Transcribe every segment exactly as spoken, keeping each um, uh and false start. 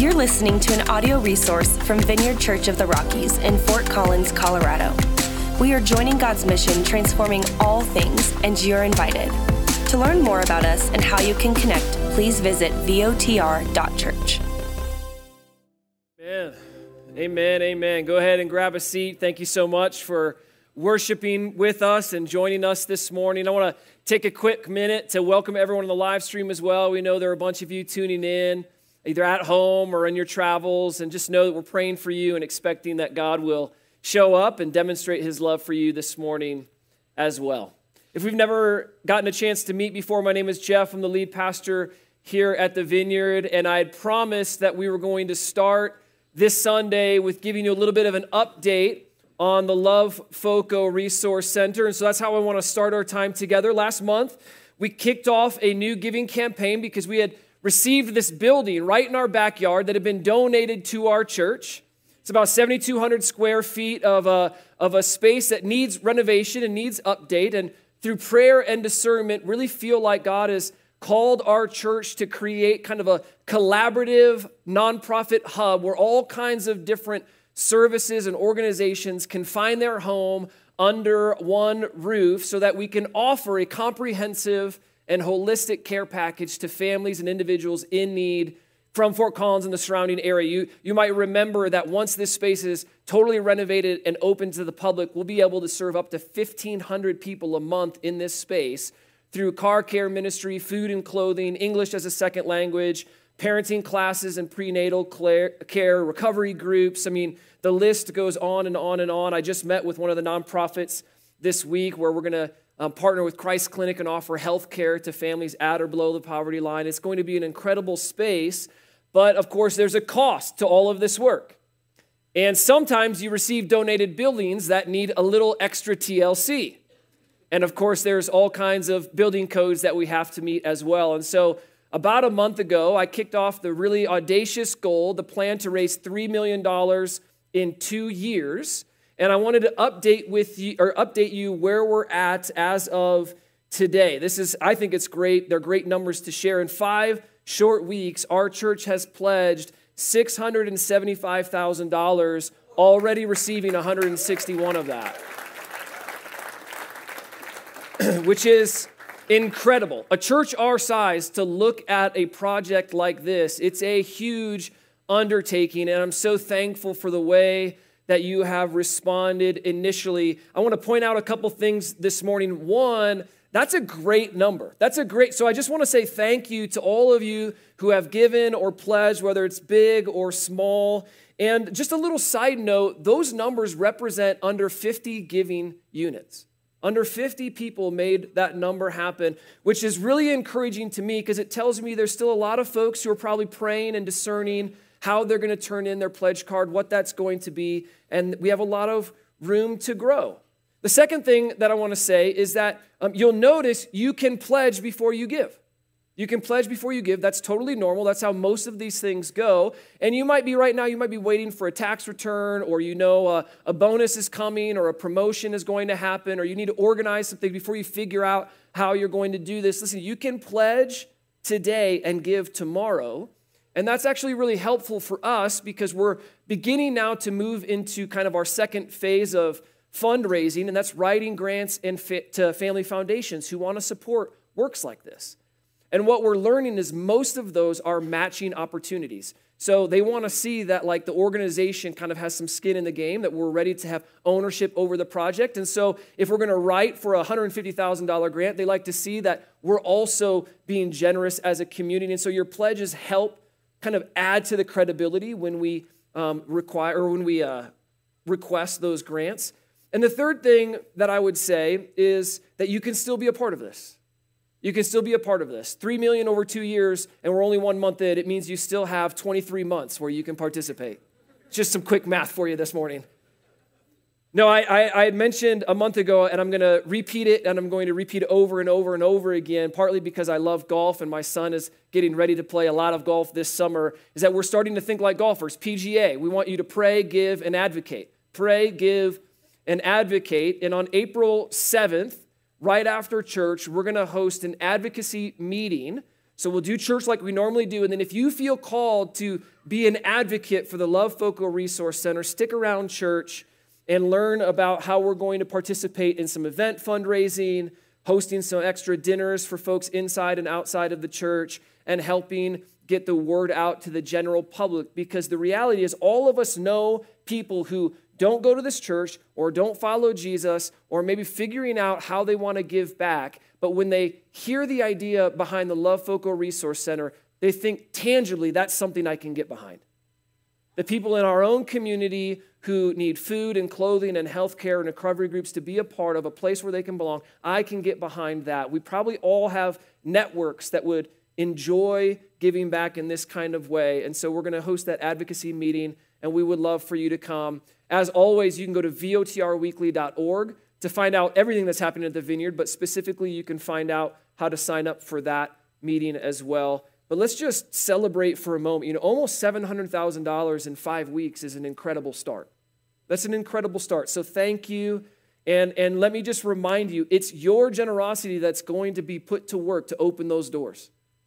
You're listening to an audio resource from Vineyard Church of the Rockies in Fort Collins, Colorado. We are joining God's mission, transforming all things, and you're invited. To learn more about us and how you can connect, please visit V O T R dot church. Amen. Amen. Amen. Go ahead and grab a seat. Thank you so much for worshiping with us and joining us this morning. I want to take a quick minute to welcome everyone on the live stream as well. We know there are a bunch of you tuning in, either at home or in your travels, and just know that we're praying for you and expecting that God will show up and demonstrate his love for you this morning as well. If we've never gotten a chance to meet before, my name is Jeff. I'm the lead pastor here at the Vineyard, and I had promised that we were going to start this Sunday with giving you a little bit of an update on the Love FOCO Resource Center, and so that's how I want to start our time together. Last month, we kicked off a new giving campaign because we had received this building right in our backyard that had been donated to our church. It's about seventy-two hundred square feet of a, of a space that needs renovation and needs update. And through prayer and discernment, really feel like God has called our church to create kind of a collaborative nonprofit hub where all kinds of different services and organizations can find their home under one roof so that we can offer a comprehensive and holistic care package to families and individuals in need from Fort Collins and the surrounding area. You, you might remember that once this space is totally renovated and open to the public, we'll be able to serve up to fifteen hundred people a month in this space through car care ministry, food and clothing, English as a second language, parenting classes and prenatal care, recovery groups. I mean, the list goes on and on and on. I just met with one of the nonprofits this week where we're going to Um, partner with Christ Clinic and offer health care to families at or below the poverty line. It's going to be an incredible space, but of course there's a cost to all of this work. And sometimes you receive donated buildings that need a little extra T L C. And of course there's all kinds of building codes that we have to meet as well. And so about a month ago, I kicked off the really audacious goal, the plan to raise three million dollars in two years. And I wanted to update with you or update you where we're at as of today. This is, I think it's great. They're great numbers to share. In five short weeks, our church has pledged six hundred seventy-five thousand dollars, already receiving one hundred sixty-one of that, which is incredible. A church our size, to look at a project like this, it's a huge undertaking, and I'm so thankful for the way that you have responded initially. I want to point out a couple things this morning. One, that's a great number. That's a great, so I just want to say thank you to all of you who have given or pledged, whether it's big or small. And just a little side note, those numbers represent under fifty giving units. Under fifty people made that number happen, which is really encouraging to me because it tells me there's still a lot of folks who are probably praying and discerning how they're going to turn in their pledge card, what that's going to be, and we have a lot of room to grow. The second thing that I want to say is that um, you'll notice you can pledge before you give. You can pledge before you give. That's totally normal. That's how most of these things go. And you might be right now, you might be waiting for a tax return, or you know uh, a bonus is coming, or a promotion is going to happen, or you need to organize something before you figure out how you're going to do this. Listen, you can pledge today and give tomorrow. And that's actually really helpful for us because we're beginning now to move into kind of our second phase of fundraising, and that's writing grants and fit to family foundations who want to support works like this. And what we're learning is most of those are matching opportunities. So they want to see that like the organization kind of has some skin in the game, that we're ready to have ownership over the project. And so if we're going to write for a one hundred fifty thousand dollars grant, they like to see that we're also being generous as a community. And so your pledges help kind of add to the credibility when we um, require or when we uh, request those grants. And the third thing that I would say is that you can still be a part of this. You can still be a part of this. Three million over two years, and we're only one month in. It means you still have twenty-three months where you can participate. Just some quick math for you this morning. No, I, I, I had mentioned a month ago, and I'm going to repeat it, and I'm going to repeat it over and over and over again, partly because I love golf, and my son is getting ready to play a lot of golf this summer, is that we're starting to think like golfers. P G A, we want you to pray, give, and advocate. Pray, give, and advocate. And on April seventh, right after church, we're going to host an advocacy meeting So we'll do church like we normally do. And then if you feel called to be an advocate for the Love Focal Resource Center, stick around church and learn about how we're going to participate in some event fundraising, hosting some extra dinners for folks inside and outside of the church, and helping get the word out to the general public. Because the reality is all of us know people who don't go to this church or don't follow Jesus or maybe figuring out how they want to give back. But when they hear the idea behind the Love Focal Resource Center, they think tangibly that's something I can get behind. The people in our own community who need food and clothing and health care and recovery groups to be a part of, a place where they can belong, I can get behind that. We probably all have networks that would enjoy giving back in this kind of way. And so we're going to host that advocacy meeting, and we would love for you to come. As always, you can go to V O T R weekly dot org to find out everything that's happening at the Vineyard, but specifically you can find out how to sign up for that meeting as well. But let's just celebrate for a moment. You know, almost seven hundred thousand dollars in five weeks is an incredible start. That's an incredible start. So thank you. And, and let me just remind you, it's your generosity that's going to be put to work to open those doors,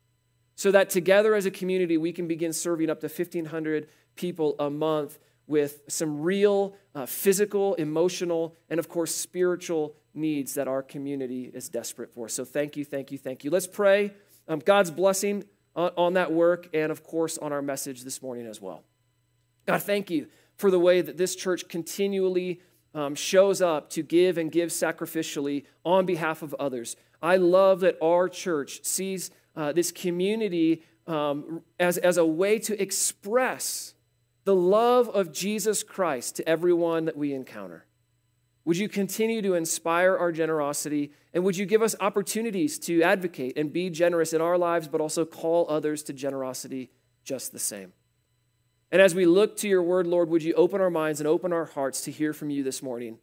so that together as a community, we can begin serving up to fifteen hundred people a month with some real uh, physical, emotional, and of course, spiritual needs that our community is desperate for. So thank you, thank you, thank you. Let's pray. Um, God's blessing on, on that work and, of course, on our message this morning as well. God, thank you for the way that this church continually um, shows up to give and give sacrificially on behalf of others. I love that our church sees uh, this community um, as, as a way to express the love of Jesus Christ to everyone that we encounter. Would you continue to inspire our generosity, and would you give us opportunities to advocate and be generous in our lives, but also call others to generosity just the same? And as we look to your word, Lord, would you open our minds and open our hearts to hear from you this morning?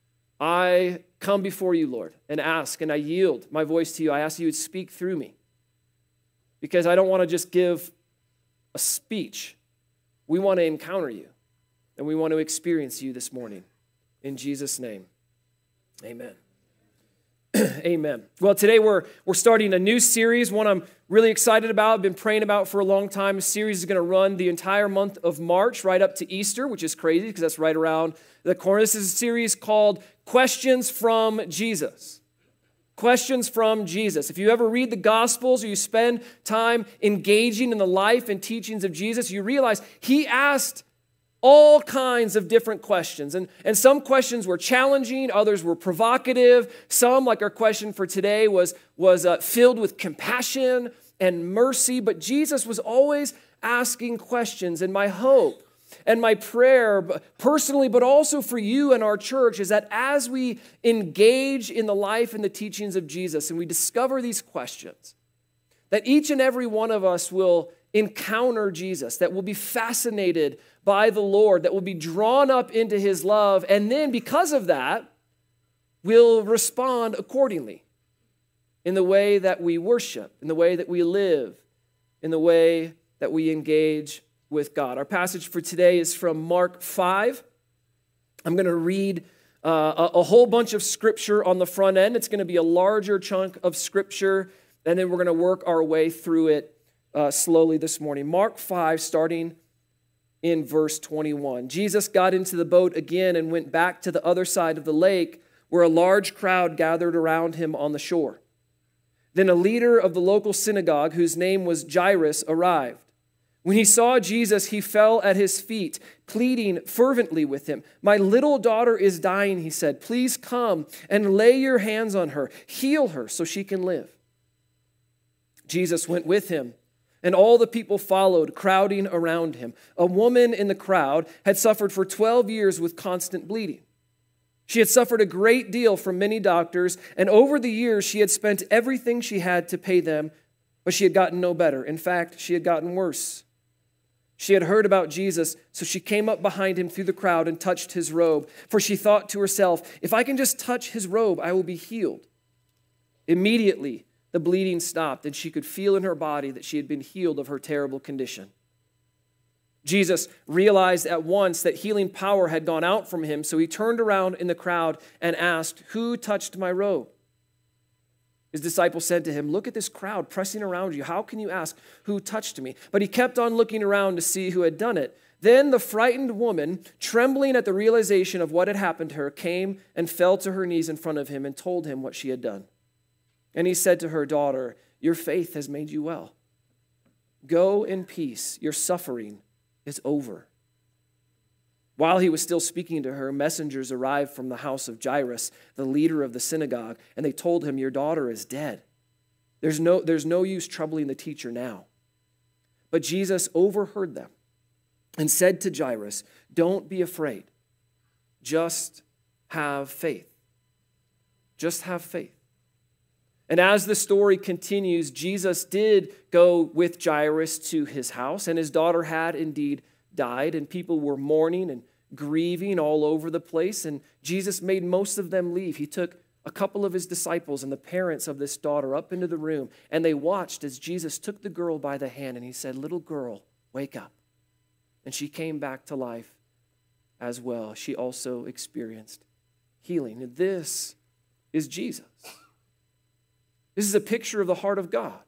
I come before you, Lord, and ask, and I yield my voice to you. I ask you to speak through me, because I don't want to just give a speech. We want to encounter you, and we want to experience you this morning. In Jesus' name, amen. Amen. Well, today we're, we're starting a new series, one I'm really excited about, I've been praying about for a long time. A series is going to run the entire month of March, right up to Easter, which is crazy because that's right around the corner. This is a series called Questions from Jesus. Questions from Jesus. If you ever read the Gospels or you spend time engaging in the life and teachings of Jesus, you realize he asked all kinds of different questions. And, and some questions were challenging, others were provocative. Some, like our question for today, was, was uh, filled with compassion and mercy. But Jesus was always asking questions. And my hope and my prayer, personally, but also for you and our church, is that as we engage in the life and the teachings of Jesus and we discover these questions, that each and every one of us will encounter Jesus, that will be fascinated by the Lord, that will be drawn up into his love, and then because of that, we'll respond accordingly in the way that we worship, in the way that we live, in the way that we engage with God. Our passage for today is from Mark five. I'm going to read uh, a, a whole bunch of scripture on the front end. It's going to be a larger chunk of scripture, and then we're going to work our way through it uh, slowly this morning. Mark five, starting in verse twenty-one. Jesus got into the boat again and went back to the other side of the lake, where a large crowd gathered around him on the shore. Then a leader of the local synagogue, whose name was Jairus, arrived. When he saw Jesus, he fell at his feet, pleading fervently with him. "My little daughter is dying," he said. "Please come and lay your hands on her. Heal her so she can live." Jesus went with him, and all the people followed, crowding around him. A woman in the crowd had suffered for twelve years with constant bleeding. She had suffered a great deal from many doctors, and over the years she had spent everything she had to pay them, but she had gotten no better. In fact, she had gotten worse. She had heard about Jesus, so she came up behind him through the crowd and touched his robe, for she thought to herself, "If I can just touch his robe, I will be healed." Immediately, the bleeding stopped, and she could feel in her body that she had been healed of her terrible condition. Jesus realized at once that healing power had gone out from him, so he turned around in the crowd and asked, "Who touched my robe?" His disciples said to him, "Look at this crowd pressing around you. How can you ask, 'Who touched me?'" But he kept on looking around to see who had done it. Then the frightened woman, trembling at the realization of what had happened to her, came and fell to her knees in front of him and told him what she had done. And he said to her, "Daughter, your faith has made you well. Go in peace. Your suffering is over." While he was still speaking to her, messengers arrived from the house of Jairus, the leader of the synagogue, and they told him, "Your daughter is dead. There's no, there's no use troubling the teacher now." But Jesus overheard them and said to Jairus, "Don't be afraid. Just have faith." Just have faith. And as the story continues, Jesus did go with Jairus to his house, and his daughter had indeed died, and people were mourning and grieving all over the place, and Jesus made most of them leave. He took a couple of his disciples and the parents of this daughter up into the room, and they watched as Jesus took the girl by the hand, and he said, "Little girl, wake up." And she came back to life as well. She also experienced healing. And this is Jesus. This is a picture of the heart of God.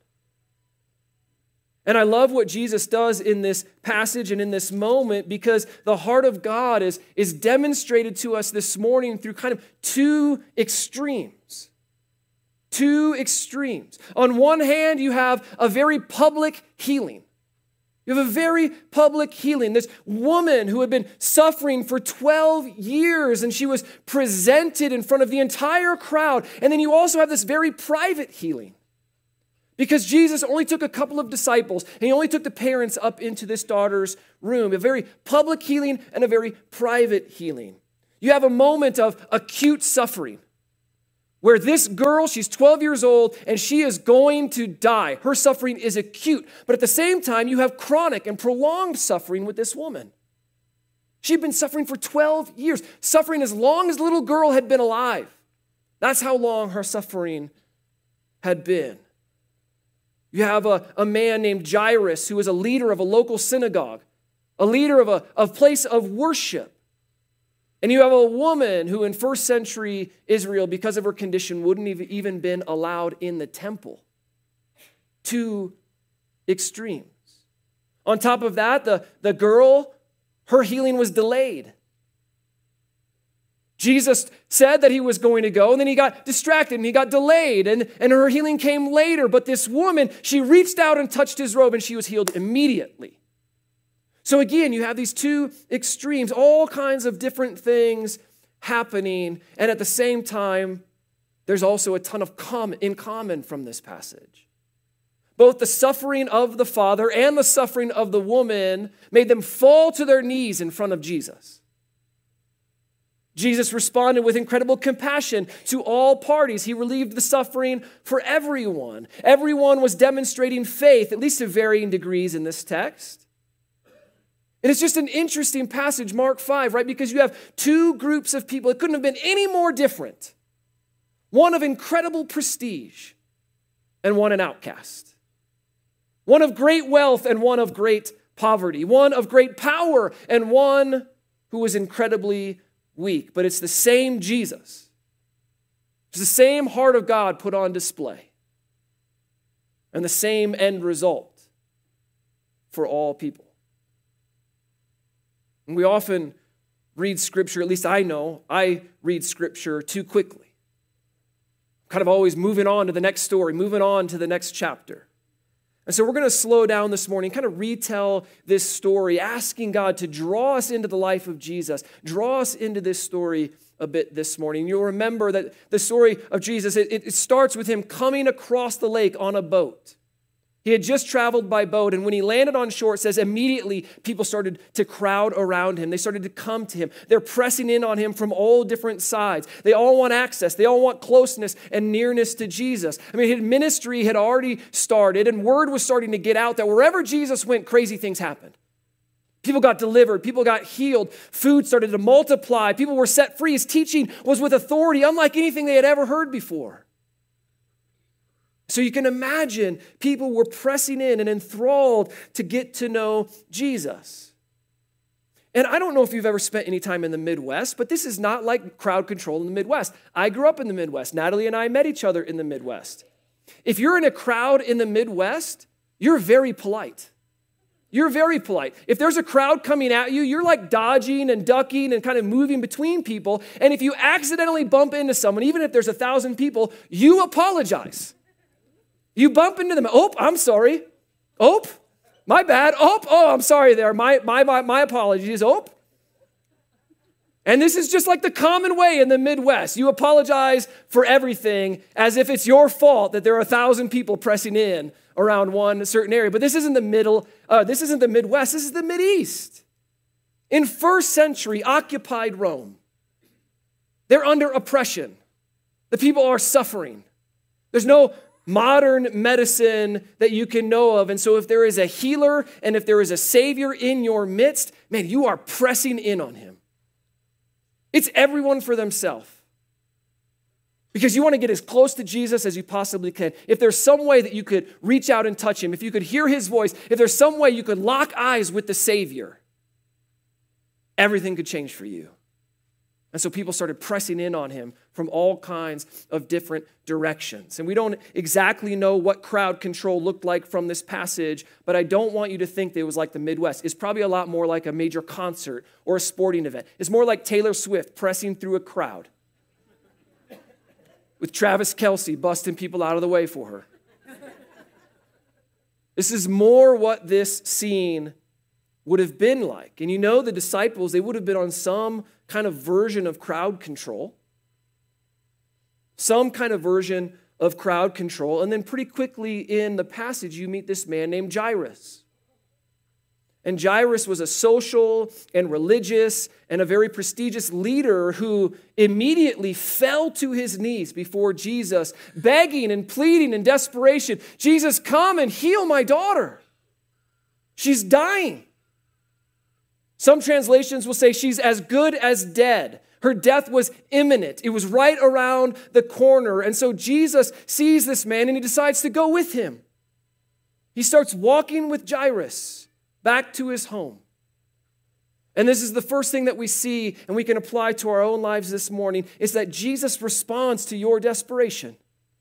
And I love what Jesus does in this passage and in this moment, because the heart of God is, is demonstrated to us this morning through kind of two extremes. Two extremes. On one hand, you have a very public healing. You have a very public healing. This woman who had been suffering for twelve years, and she was presented in front of the entire crowd. And then you also have this very private healing. Because Jesus only took a couple of disciples, and he only took the parents up into this daughter's room. A very public healing and a very private healing. You have a moment of acute suffering, where this girl, she's twelve years old, and she is going to die. Her suffering is acute. But at the same time, you have chronic and prolonged suffering with this woman. She'd been suffering for twelve years, suffering as long as the little girl had been alive. That's how long her suffering had been. You have a, a man named Jairus, who was a leader of a local synagogue, a leader of a, a place of worship. And you have a woman who in first century Israel, because of her condition, wouldn't have even been allowed in the temple. Two extremes. On top of that, the, the girl, her healing was delayed. Jesus said that he was going to go, and then he got distracted and he got delayed, and, and her healing came later. But this woman, she reached out and touched his robe, and she was healed immediately. So again, you have these two extremes, all kinds of different things happening, and at the same time, there's also a ton of common, in common from this passage. Both the suffering of the father and the suffering of the woman made them fall to their knees in front of Jesus. Jesus responded with incredible compassion to all parties. He relieved the suffering for everyone. Everyone was demonstrating faith, at least to varying degrees in this text. And it's just an interesting passage, Mark five, right? Because you have two groups of people. It couldn't have been any more different. One of incredible prestige and one an outcast. One of great wealth and one of great poverty. One of great power and one who was incredibly weak. But it's the same Jesus. It's the same heart of God put on display. And the same end result for all people. And we often read Scripture, at least I know, I read Scripture too quickly. Kind of always moving on to the next story, moving on to the next chapter. And so we're going to slow down this morning, kind of retell this story, asking God to draw us into the life of Jesus, draw us into this story a bit this morning. You'll remember that the story of Jesus, it, it starts with him coming across the lake on a boat. He had just traveled by boat, and when he landed on shore, it says immediately people started to crowd around him. They started to come to him. They're pressing in on him from all different sides. They all want access. They all want closeness and nearness to Jesus. I mean, his ministry had already started, and word was starting to get out that wherever Jesus went, crazy things happened. People got delivered. People got healed. Food started to multiply. People were set free. His teaching was with authority, unlike anything they had ever heard before. So you can imagine people were pressing in and enthralled to get to know Jesus. And I don't know if you've ever spent any time in the Midwest, but this is not like crowd control in the Midwest. I grew up in the Midwest. Natalie and I met each other in the Midwest. If you're in a crowd in the Midwest, you're very polite. You're very polite. If there's a crowd coming at you, you're like dodging and ducking and kind of moving between people. And if you accidentally bump into someone, even if there's a thousand people, you apologize. You bump into them. Oh, I'm sorry. Oh, my bad. Oh, oh, I'm sorry there. My, my, my, my apologies. Oh. And this is just like the common way in the Midwest. You apologize for everything as if it's your fault that there are a thousand people pressing in around one certain area. But this isn't the middle, uh, this isn't the Midwest, this is the Mideast. In first century occupied Rome, they're under oppression. The people are suffering. There's no modern medicine that you can know of. And so if there is a healer and if there is a savior in your midst, man, you are pressing in on him. It's everyone for themselves. Because you want to get as close to Jesus as you possibly can. If there's some way that you could reach out and touch him, if you could hear his voice, if there's some way you could lock eyes with the Savior, everything could change for you. And so people started pressing in on him from all kinds of different directions. And we don't exactly know what crowd control looked like from this passage, but I don't want you to think that it was like the Midwest. It's probably a lot more like a major concert or a sporting event. It's more like Taylor Swift pressing through a crowd with Travis Kelce busting people out of the way for her. This is more what this scene would have been like. And you know the disciples, they would have been on some kind of version of crowd control. Some kind of version of crowd control. And then pretty quickly in the passage, you meet this man named Jairus. And Jairus was a social and religious and a very prestigious leader who immediately fell to his knees before Jesus, begging and pleading in desperation, Jesus, come and heal my daughter. She's dying. Some translations will say she's as good as dead. Her death was imminent. It was right around the corner. And so Jesus sees this man and he decides to go with him. He starts walking with Jairus back to his home. And this is the first thing that we see and we can apply to our own lives this morning is that Jesus responds to your desperation.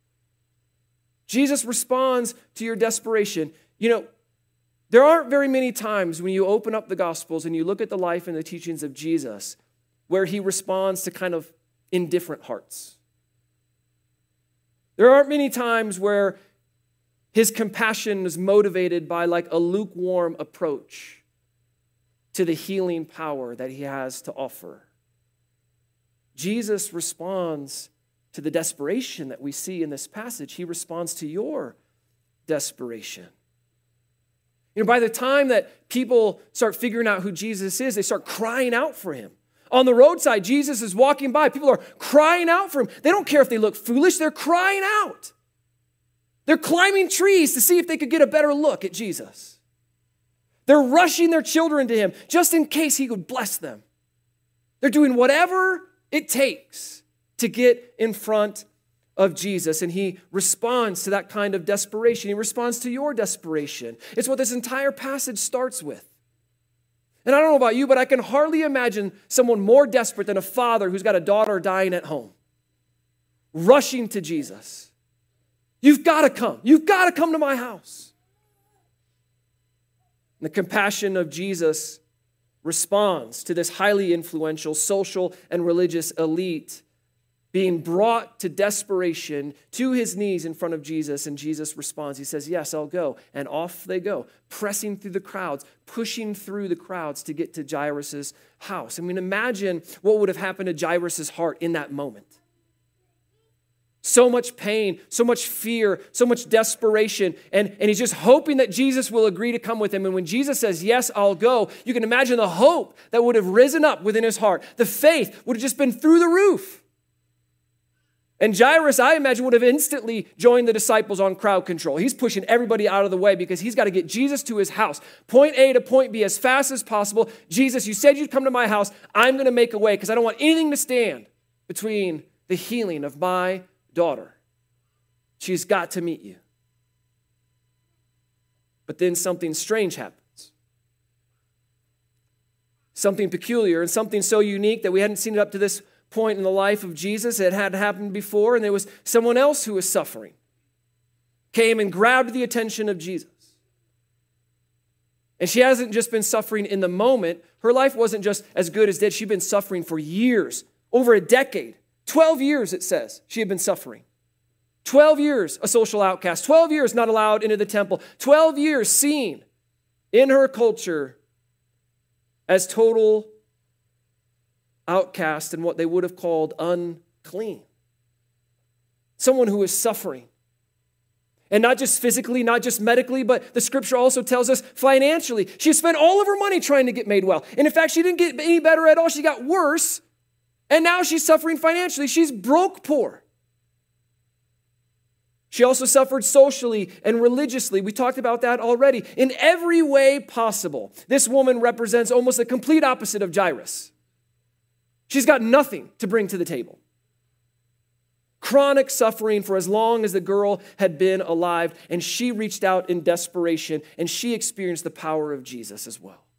Jesus responds to your desperation. You know, there aren't very many times when you open up the Gospels and you look at the life and the teachings of Jesus where he responds to kind of indifferent hearts. There aren't many times where his compassion is motivated by like a lukewarm approach to the healing power that he has to offer. Jesus responds to the desperation that we see in this passage. He responds to your desperation. You know, by the time that people start figuring out who Jesus is, they start crying out for him. On the roadside, Jesus is walking by. People are crying out for him. They don't care if they look foolish. They're crying out. They're climbing trees to see if they could get a better look at Jesus. They're rushing their children to him just in case he would bless them. They're doing whatever it takes to get in front of Jesus, and he responds to that kind of desperation. He responds to your desperation. It's what this entire passage starts with. And I don't know about you, but I can hardly imagine someone more desperate than a father who's got a daughter dying at home, rushing to Jesus. You've got to come. You've got to come to my house. And the compassion of Jesus responds to this highly influential social and religious elite being brought to desperation to his knees in front of Jesus, and Jesus responds. He says, yes, I'll go. And off they go, pressing through the crowds, pushing through the crowds to get to Jairus' house. I mean, imagine what would have happened to Jairus' heart in that moment. So much pain, so much fear, so much desperation, and, and he's just hoping that Jesus will agree to come with him. And when Jesus says, yes, I'll go, you can imagine the hope that would have risen up within his heart. The faith would have just been through the roof. And Jairus, I imagine, would have instantly joined the disciples on crowd control. He's pushing everybody out of the way because he's got to get Jesus to his house. Point A to point B as fast as possible. Jesus, you said you'd come to my house. I'm going to make a way because I don't want anything to stand between the healing of my daughter. She's got to meet you. But then something strange happens. Something peculiar and something so unique that we hadn't seen it up to this point in the life of Jesus. It had happened before, and there was someone else who was suffering. came and grabbed the attention of Jesus. And she hasn't just been suffering in the moment. Her life wasn't just as good as dead. She'd been suffering for years, over a decade. twelve years, it says, she had been suffering. twelve years a social outcast. twelve years not allowed into the temple. twelve years seen in her culture as total outcast and what they would have called unclean. Someone who is suffering. And not just physically, not just medically, but the scripture also tells us financially. She spent all of her money trying to get made well. And in fact, she didn't get any better at all. She got worse. And now she's suffering financially. She's broke poor. She also suffered socially and religiously. We talked about that already. In every way possible, this woman represents almost the complete opposite of Jairus. She's got nothing to bring to the table. Chronic suffering for as long as the girl had been alive, and she reached out in desperation, and she experienced the power of Jesus as well.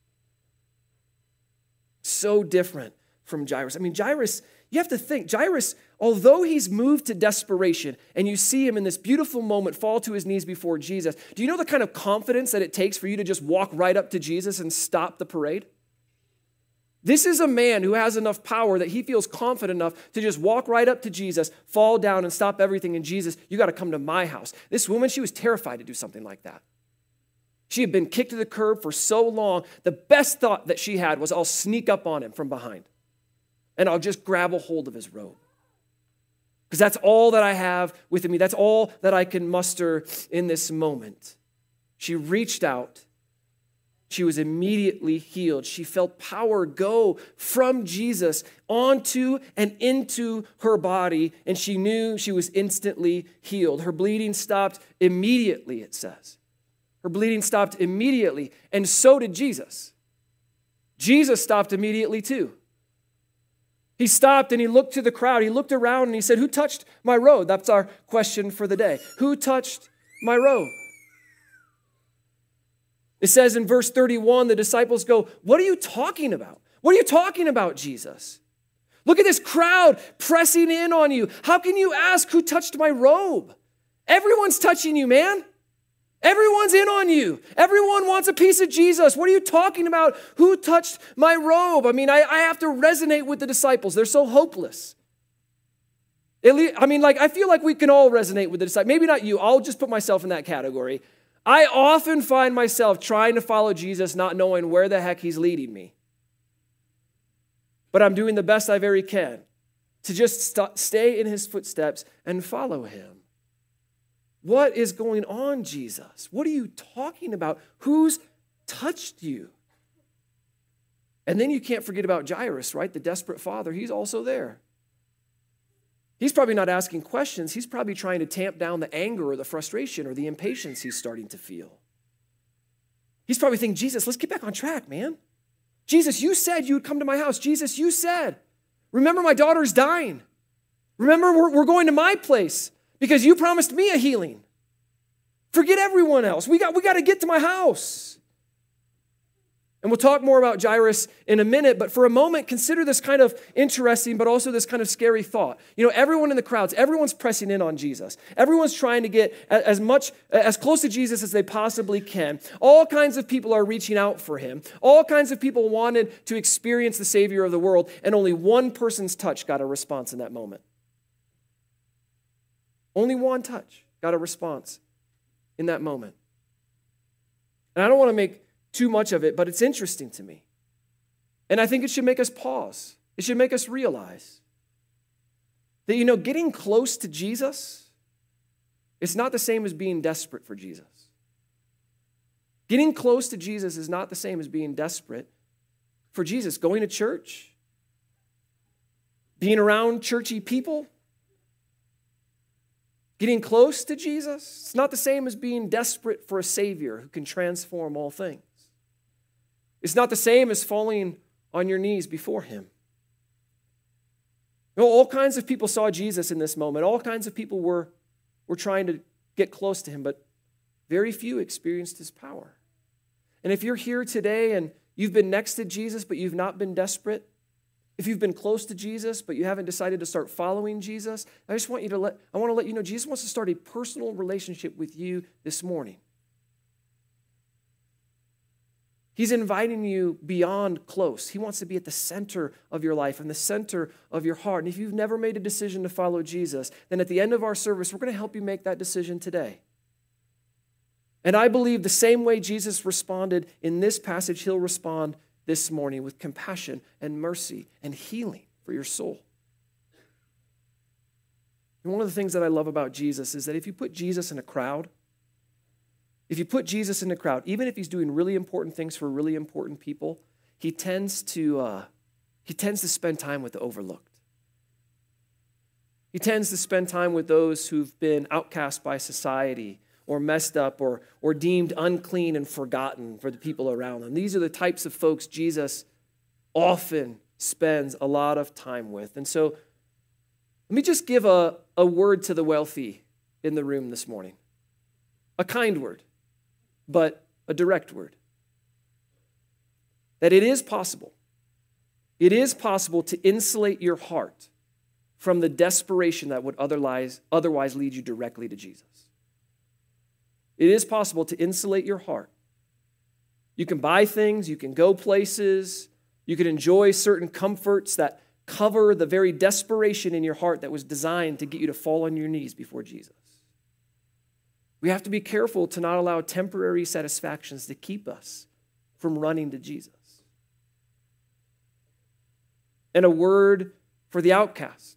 So different from Jairus. I mean, Jairus, you have to think, Jairus, although he's moved to desperation, and you see him in this beautiful moment fall to his knees before Jesus, do you know the kind of confidence that it takes for you to just walk right up to Jesus and stop the parade? This is a man who has enough power that he feels confident enough to just walk right up to Jesus, fall down and stop everything. And Jesus, you got to come to my house. This woman, she was terrified to do something like that. She had been kicked to the curb for so long. The best thought that she had was, I'll sneak up on him from behind and I'll just grab a hold of his robe. Because that's all that I have with me. That's all that I can muster in this moment. She reached out. She was immediately healed. She felt power go from Jesus onto and into her body, and she knew she was instantly healed. Her bleeding stopped immediately, it says. Her bleeding stopped immediately, and so did Jesus. Jesus stopped immediately too. He stopped and he looked to the crowd. He looked around and he said, who touched my robe? That's our question for the day. Who touched my robe? It says in verse thirty-one, the disciples go, what are you talking about? What are you talking about, Jesus? Look at this crowd pressing in on you. How can you ask who touched my robe? Everyone's touching you, man. Everyone's in on you. Everyone wants a piece of Jesus. What are you talking about? Who touched my robe? I mean, I, I have to resonate with the disciples. They're so hopeless. At least, I mean, like, I feel like we can all resonate with the disciples. Maybe not you. I'll just put myself in that category. I often find myself trying to follow Jesus, not knowing where the heck he's leading me. But I'm doing the best I very can to just st- stay in his footsteps and follow him. What is going on, Jesus? What are you talking about? Who's touched you? And then you can't forget about Jairus, right? The desperate father. He's also there. He's probably not asking questions. He's probably trying to tamp down the anger or the frustration or the impatience he's starting to feel. He's probably thinking, Jesus, let's get back on track, man. Jesus, you said you would come to my house. Jesus, you said. Remember, my daughter's dying. Remember, we're, we're going to my place because you promised me a healing. Forget everyone else. We got, we got to get to my house. And we'll talk more about Jairus in a minute, but for a moment, consider this kind of interesting, but also this kind of scary thought. You know, everyone in the crowds, everyone's pressing in on Jesus. Everyone's trying to get as much, as close to Jesus as they possibly can. All kinds of people are reaching out for him. All kinds of people wanted to experience the Savior of the world, and only one person's touch got a response in that moment. Only one touch got a response in that moment. And I don't want to make too much of it, but it's interesting to me. And I think it should make us pause. It should make us realize that, you know, getting close to Jesus, it's not the same as being desperate for Jesus. Getting close to Jesus is not the same as being desperate for Jesus. Going to church, being around churchy people, getting close to Jesus, it's not the same as being desperate for a Savior who can transform all things. It's not the same as falling on your knees before him. You know, all kinds of people saw Jesus in this moment. All kinds of people were, were trying to get close to him, but very few experienced his power. And if you're here today and you've been next to Jesus, but you've not been desperate, if you've been close to Jesus, but you haven't decided to start following Jesus, I just want you to let, I want to let you know Jesus wants to start a personal relationship with you this morning. He's inviting you beyond close. He wants to be at the center of your life and the center of your heart. And if you've never made a decision to follow Jesus, then at the end of our service, we're going to help you make that decision today. And I believe the same way Jesus responded in this passage, he'll respond this morning with compassion and mercy and healing for your soul. And one of the things that I love about Jesus is that if you put Jesus in a crowd, if you put Jesus in a crowd, even if he's doing really important things for really important people, he tends to uh, he tends to spend time with the overlooked. He tends to spend time with those who've been outcast by society or messed up or, or deemed unclean and forgotten for the people around them. These are the types of folks Jesus often spends a lot of time with. And so let me just give a, a word to the wealthy in the room this morning. A kind word, but a direct word. That it is possible. It is possible to insulate your heart from the desperation that would otherwise, otherwise lead you directly to Jesus. It is possible to insulate your heart. You can buy things, you can go places, you can enjoy certain comforts that cover the very desperation in your heart that was designed to get you to fall on your knees before Jesus. We have to be careful to not allow temporary satisfactions to keep us from running to Jesus. And a word for the outcast.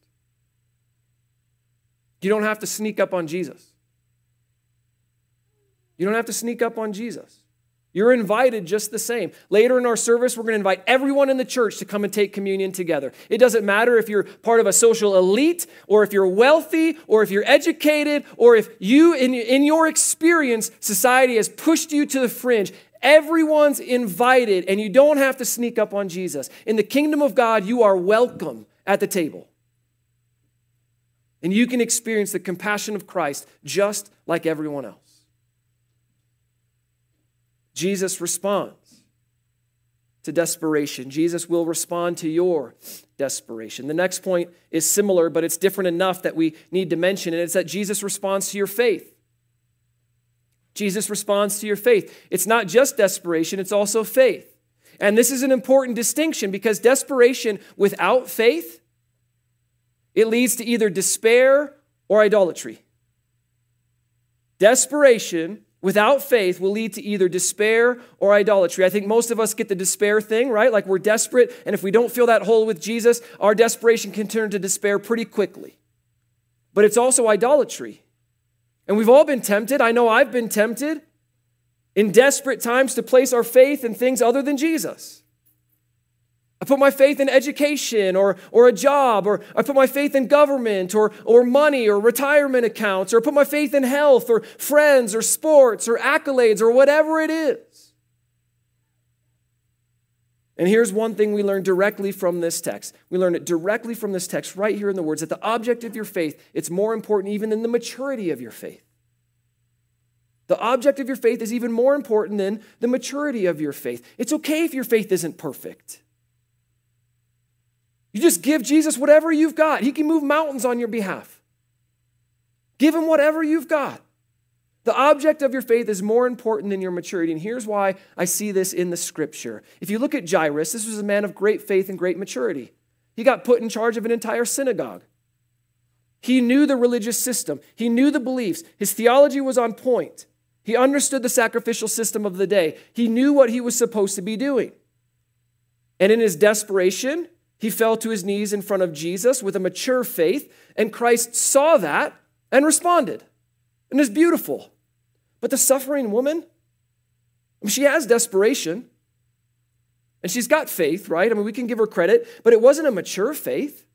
You don't have to sneak up on Jesus. You don't have to sneak up on Jesus. You're invited just the same. Later in our service, we're going to invite everyone in the church to come and take communion together. It doesn't matter if you're part of a social elite, or if you're wealthy, or if you're educated, or if you, in, in your experience, society has pushed you to the fringe. Everyone's invited, and you don't have to sneak up on Jesus. In the kingdom of God, you are welcome at the table. And you can experience the compassion of Christ just like everyone else. Jesus responds to desperation. Jesus will respond to your desperation. The next point is similar, but it's different enough that we need to mention, and it's that Jesus responds to your faith. Jesus responds to your faith. It's not just desperation, it's also faith. And this is an important distinction because desperation without faith, it leads to either despair or idolatry. Desperation without faith will lead to either despair or idolatry. I think most of us get the despair thing, right? Like we're desperate, and if we don't fill that hole with Jesus, our desperation can turn to despair pretty quickly. But it's also idolatry. And we've all been tempted. I know I've been tempted in desperate times to place our faith in things other than Jesus. I put my faith in education or, or a job, or I put my faith in government or, or money or retirement accounts, or put my faith in health or friends or sports or accolades or whatever it is. And here's one thing we learn directly from this text. We learn it directly from this text right here in the words that the object of your faith, it's more important even than the maturity of your faith. The object of your faith is even more important than the maturity of your faith. It's okay if your faith isn't perfect. You just give Jesus whatever you've got. He can move mountains on your behalf. Give him whatever you've got. The object of your faith is more important than your maturity. And here's why I see this in the scripture. If you look at Jairus, this was a man of great faith and great maturity. He got put in charge of an entire synagogue. He knew the religious system. He knew the beliefs. His theology was on point. He understood the sacrificial system of the day. He knew what he was supposed to be doing. And in his desperation, he fell to his knees in front of Jesus with a mature faith, and Christ saw that and responded. And it's beautiful. But the suffering woman, I mean, she has desperation, and she's got faith, right? I mean, we can give her credit, but it wasn't a mature faith.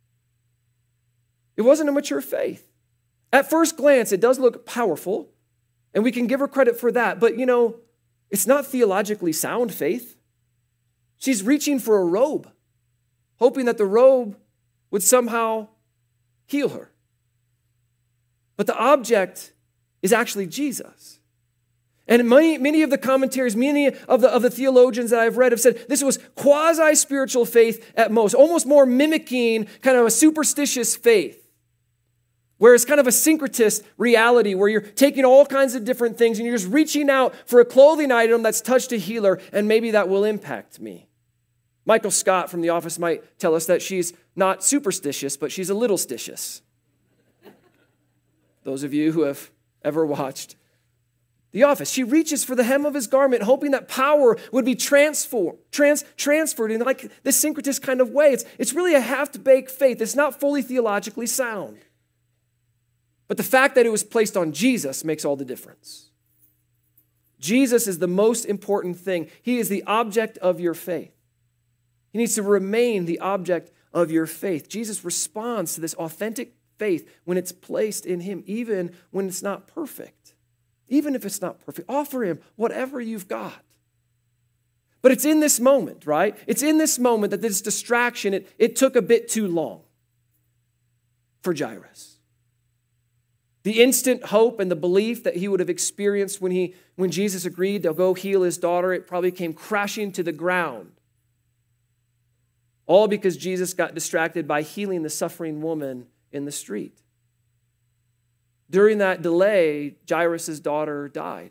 It wasn't a mature faith. At first glance, it does look powerful, and we can give her credit for that, but, you know, it's not theologically sound faith. She's reaching for a robe, hoping that the robe would somehow heal her. But the object is actually Jesus. And many, many of the commentaries, many of the, of the theologians that I've read have said this was quasi-spiritual faith at most, almost more mimicking kind of a superstitious faith. Where it's kind of a syncretist reality where you're taking all kinds of different things and you're just reaching out for a clothing item that's touched a healer and maybe that will impact me. Michael Scott from The Office might tell us that she's not superstitious, but she's a little stitious. Those of you who have ever watched The Office. She reaches for the hem of his garment, hoping that power would be transfer, trans, transferred in like this syncretist kind of way. It's, it's really a half-baked faith. It's not fully theologically sound. But the fact that it was placed on Jesus makes all the difference. Jesus is the most important thing. He is the object of your faith. He needs to remain the object of your faith. Jesus responds to this authentic faith when it's placed in him, even when it's not perfect. Even if it's not perfect, offer him whatever you've got. But it's in this moment, right? It's in this moment that this distraction, it, it took a bit too long for Jairus. The instant hope and the belief that he would have experienced when, he, when Jesus agreed to go heal his daughter, it probably came crashing to the ground. All because Jesus got distracted by healing the suffering woman in the street. During that delay, Jairus' daughter died.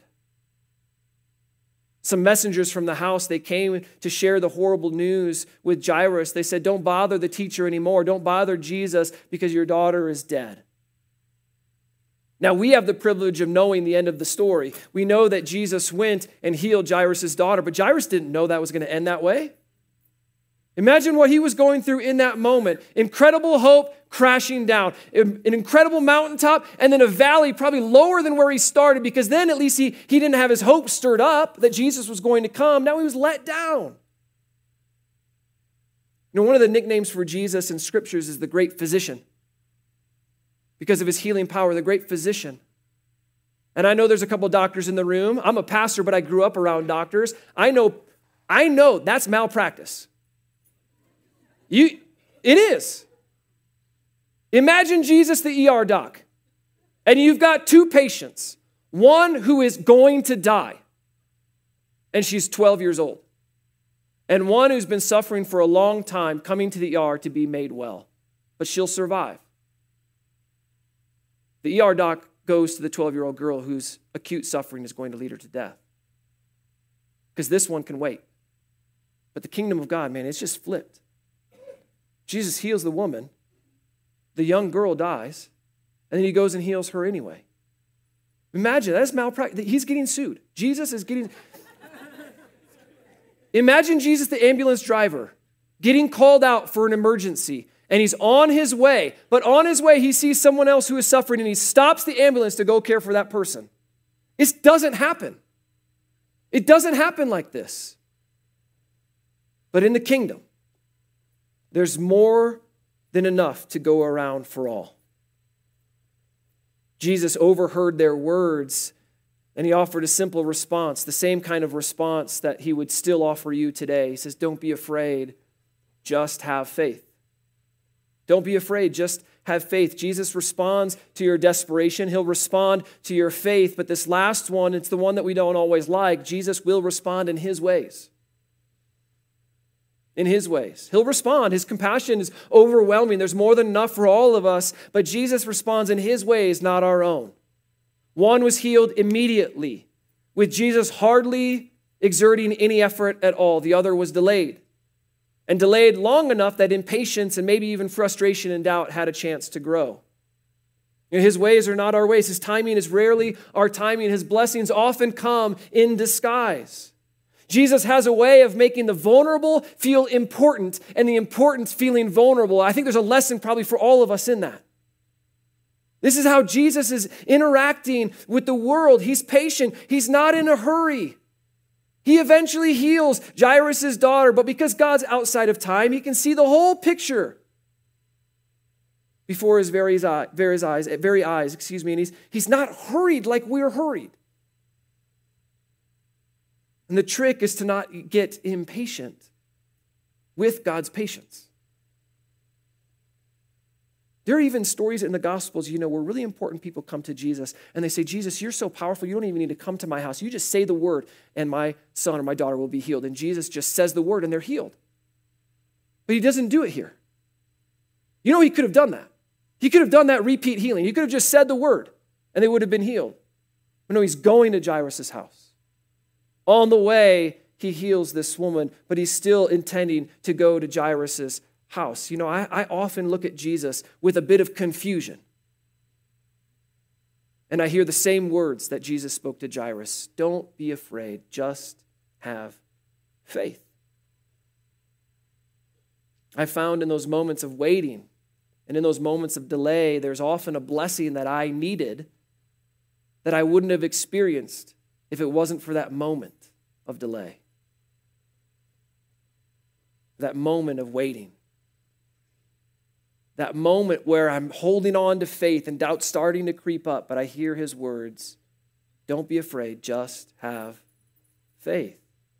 Some messengers from the house, they came to share the horrible news with Jairus. They said, don't bother the teacher anymore. Don't bother Jesus because your daughter is dead. Now, we have the privilege of knowing the end of the story. We know that Jesus went and healed Jairus' daughter, but Jairus didn't know that was going to end that way. Imagine what he was going through in that moment. Incredible hope crashing down. An incredible mountaintop and then a valley probably lower than where he started because then at least he, he didn't have his hope stirred up that Jesus was going to come. Now he was let down. You know, one of the nicknames for Jesus in scriptures is the great physician. Because of his healing power, the great physician. And I know there's a couple doctors in the room. I'm a pastor, but I grew up around doctors. I know, I know that's malpractice. You, it is. Imagine Jesus, the E R doc, and you've got two patients, one who is going to die, and she's twelve years old, and one who's been suffering for a long time coming to the E R to be made well, but she'll survive. The E R doc goes to the twelve-year-old girl whose acute suffering is going to lead her to death. Because this one can wait. But the kingdom of God, man, it's just flipped. Jesus heals the woman. The young girl dies. And then he goes and heals her anyway. Imagine, that's malpractice. He's getting sued. Jesus is getting... Imagine Jesus, the ambulance driver, getting called out for an emergency. And he's on his way, but on his way, he sees someone else who is suffering and he stops the ambulance to go care for that person. It doesn't happen. It doesn't happen like this. But in the kingdom, there's more than enough to go around for all. Jesus overheard their words and he offered a simple response, the same kind of response that he would still offer you today. He says, don't be afraid, just have faith. Don't be afraid, just have faith. Jesus responds to your desperation. He'll respond to your faith. But this last one, it's the one that we don't always like. Jesus will respond in his ways. In his ways. He'll respond. His compassion is overwhelming. There's more than enough for all of us. But Jesus responds in his ways, not our own. One was healed immediately, with Jesus hardly exerting any effort at all. The other was delayed. And delayed long enough that impatience and maybe even frustration and doubt had a chance to grow. You know, his ways are not our ways. His timing is rarely our timing. His blessings often come in disguise. Jesus has a way of making the vulnerable feel important and the important feeling vulnerable. I think there's a lesson probably for all of us in that. This is how Jesus is interacting with the world. He's patient. He's not in a hurry. He eventually heals Jairus' daughter, but because God's outside of time, he can see the whole picture before his very, very eyes, very eyes, excuse me, and he's, he's not hurried like we're hurried. And the trick is to not get impatient with God's patience. There are even stories in the Gospels, you know, where really important people come to Jesus and they say, Jesus, you're so powerful, you don't even need to come to my house. You just say the word and my son or my daughter will be healed. And Jesus just says the word and they're healed. But he doesn't do it here. You know, he could have done that. He could have done that repeat healing. He could have just said the word and they would have been healed. But no, he's going to Jairus' house. On the way, he heals this woman, but he's still intending to go to Jairus' house. You know, I, I often look at Jesus with a bit of confusion. And I hear the same words that Jesus spoke to Jairus. Don't be afraid, just have faith. I found in those moments of waiting and in those moments of delay, there's often a blessing that I needed that I wouldn't have experienced if it wasn't for that moment of delay. That moment of waiting. That moment where I'm holding on to faith and doubt starting to creep up, but I hear his words, don't be afraid, just have faith.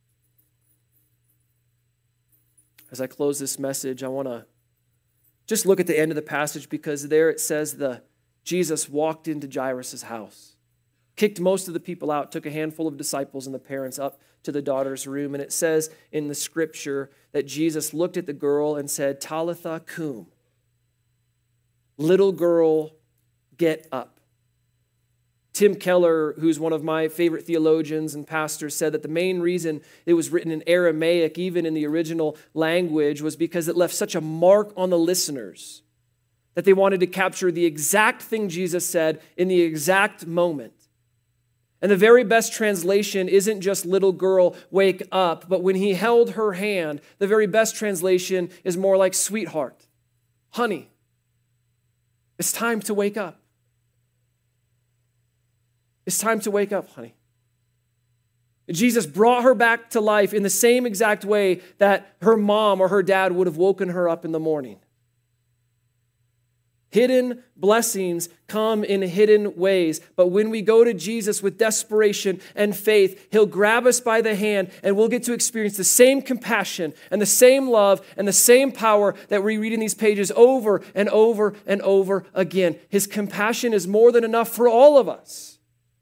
As I close this message, I want to just look at the end of the passage because there it says the Jesus walked into Jairus' house, kicked most of the people out, took a handful of disciples and the parents up to the daughter's room, and it says in the scripture that Jesus looked at the girl and said, Talitha cum. Little girl, get up. Tim Keller, who's one of my favorite theologians and pastors, said that the main reason it was written in Aramaic, even in the original language, was because it left such a mark on the listeners that they wanted to capture the exact thing Jesus said in the exact moment. And the very best translation isn't just little girl, wake up, but when he held her hand, the very best translation is more like sweetheart, honey. It's time to wake up. It's time to wake up, honey. Jesus brought her back to life in the same exact way that her mom or her dad would have woken her up in the morning. Hidden blessings come in hidden ways. But when we go to Jesus with desperation and faith, he'll grab us by the hand and we'll get to experience the same compassion and the same love and the same power that we read in these pages over and over and over again. His compassion is more than enough for all of us.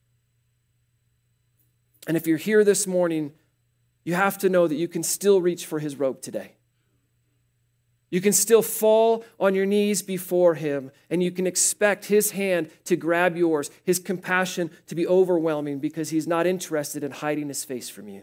And if you're here this morning, you have to know that you can still reach for his robe today. You can still fall on your knees before him, and you can expect his hand to grab yours, his compassion to be overwhelming because he's not interested in hiding his face from you.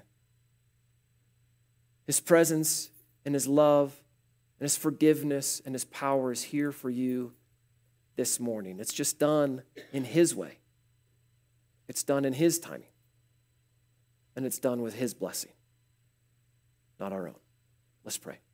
His presence and his love and his forgiveness and his power is here for you this morning. It's just done in his way. It's done in his timing. And it's done with his blessing, not our own. Let's pray.